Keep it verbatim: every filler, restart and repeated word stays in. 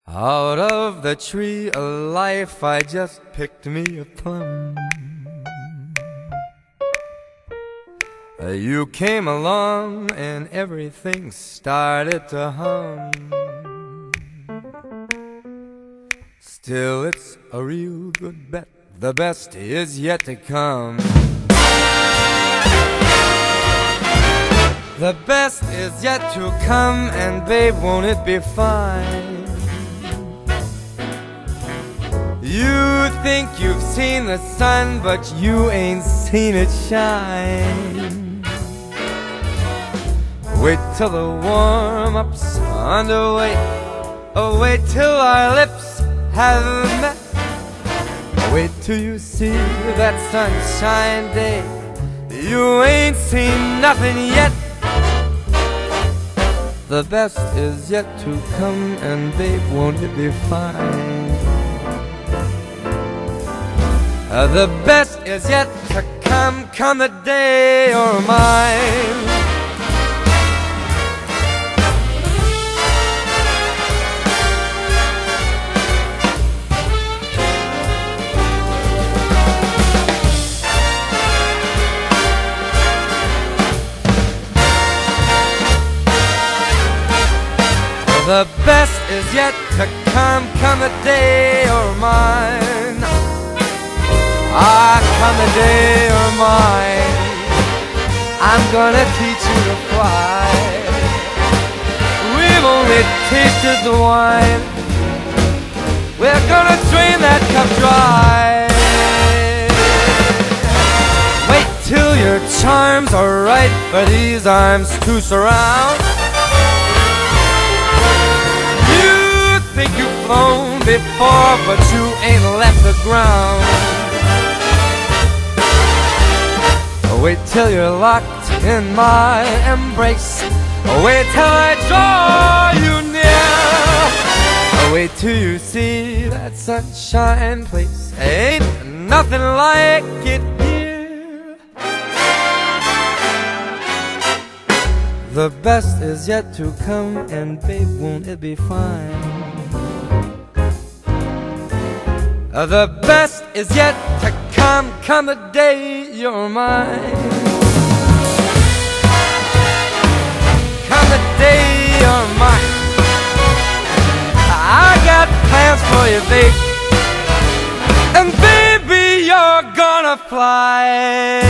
Out of the tree of life I just picked me a plum. You came along and everything started to hum. Still it's a real good bet, the best is yet to come. The best is yet to come, and babe, won't it be fine? You think you've seen the sun, but you ain't seen it shine. Wait till the warm-up's underway. Oh, wait till our lips have met. Wait till you see that sunshine day. You ain't seen nothing yet. The best is yet to come, and babe, won't it be fine? Uh, the best is yet to come, come the day you're mine. The best is yet to come, come the day you're mine. Ah, come the day you're mine. I'm gonna teach you to fly. We've only tasted the wine. We're gonna drain that cup dry. Wait till your charms are right for these arms to surround. You think you've flown before, but you ain't left the ground. Wait till you're locked in my embrace. Wait till I draw you near. Wait till you see that sunshine place. Ain't nothing like it here. The best is yet to come, and babe, won't it be fine? The best is yet to come, come the day you're mine. Come the day you're mine. I got plans for you, babe, and baby, you're gonna fly.